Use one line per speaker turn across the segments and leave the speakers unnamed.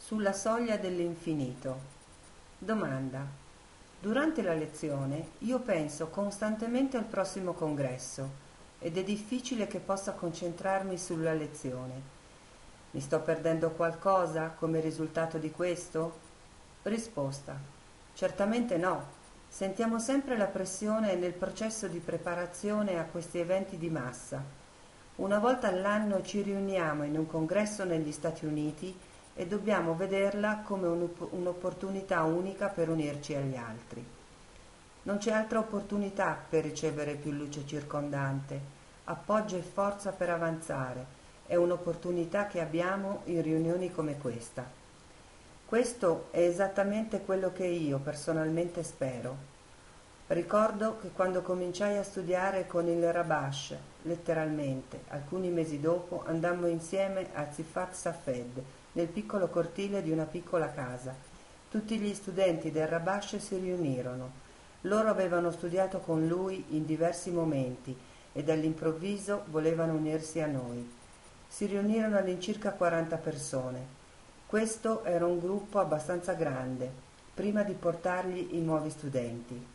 Sulla soglia dell'infinito. Domanda. Durante la lezione io penso costantemente al prossimo congresso ed è difficile che possa concentrarmi sulla lezione. Mi sto perdendo qualcosa come risultato di questo? Risposta. Certamente no. Sentiamo sempre la pressione nel processo di preparazione a questi eventi di massa. Una volta all'anno ci riuniamo in un congresso negli Stati Uniti e dobbiamo vederla come un'opportunità unica per unirci agli altri. Non c'è altra opportunità per ricevere più luce circondante, appoggio e forza per avanzare. È un'opportunità che abbiamo in riunioni come questa. Questo è esattamente quello che io personalmente spero. Ricordo che quando cominciai a studiare con il Rabash, letteralmente, alcuni mesi dopo andammo insieme a Zifat Safed, nel piccolo cortile di una piccola casa. Tutti gli studenti del Rabash si riunirono. Loro avevano studiato con lui in diversi momenti e all'improvviso volevano unirsi a noi. Si riunirono all'incirca 40 persone. Questo era un gruppo abbastanza grande, prima di portargli i nuovi studenti.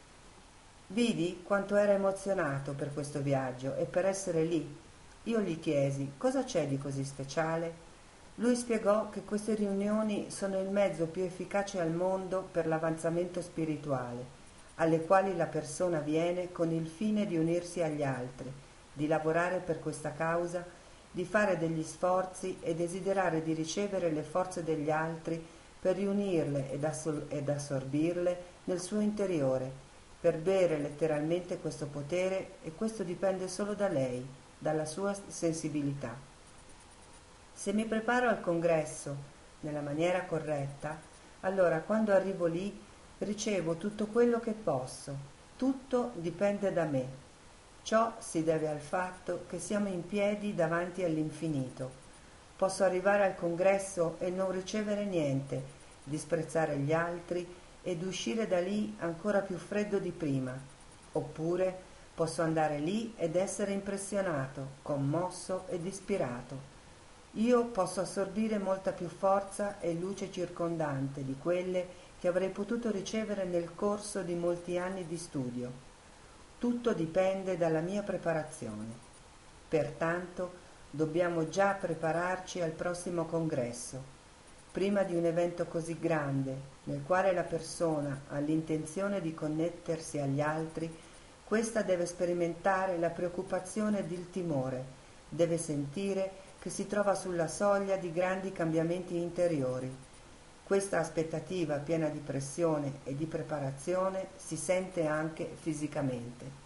Vidi quanto era emozionato per questo viaggio e per essere lì. Io gli chiesi: cosa c'è di così speciale? Lui spiegò che queste riunioni sono il mezzo più efficace al mondo per l'avanzamento spirituale, alle quali la persona viene con il fine di unirsi agli altri, di lavorare per questa causa, di fare degli sforzi e desiderare di ricevere le forze degli altri per riunirle ed assorbirle nel suo interiore, per bere letteralmente questo potere, e questo dipende solo da lei, dalla sua sensibilità. Se mi preparo al congresso nella maniera corretta, allora quando arrivo lì ricevo tutto quello che posso. Tutto dipende da me. Ciò si deve al fatto che siamo in piedi davanti all'infinito. Posso arrivare al congresso e non ricevere niente, disprezzare gli altri ed uscire da lì ancora più freddo di prima. Oppure posso andare lì ed essere impressionato, commosso ed ispirato. Io posso assorbire molta più forza e luce circondante di quelle che avrei potuto ricevere nel corso di molti anni di studio. Tutto dipende dalla mia preparazione. Pertanto dobbiamo già prepararci al prossimo congresso. Prima di un evento così grande, nel quale la persona ha l'intenzione di connettersi agli altri, questa deve sperimentare la preoccupazione ed il timore, deve sentire che si trova sulla soglia di grandi cambiamenti interiori. Questa aspettativa piena di pressione e di preparazione si sente anche fisicamente.